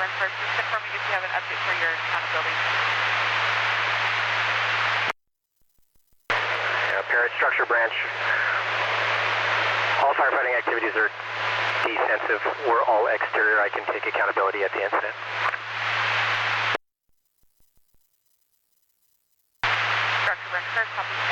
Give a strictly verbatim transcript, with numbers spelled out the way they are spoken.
first. Just confirming if you have an update for your accountability. Yeah, Parrot Structure Branch. All firefighting activities are defensive. We're all exterior. I can take accountability at the incident. Structure Branch, first copy.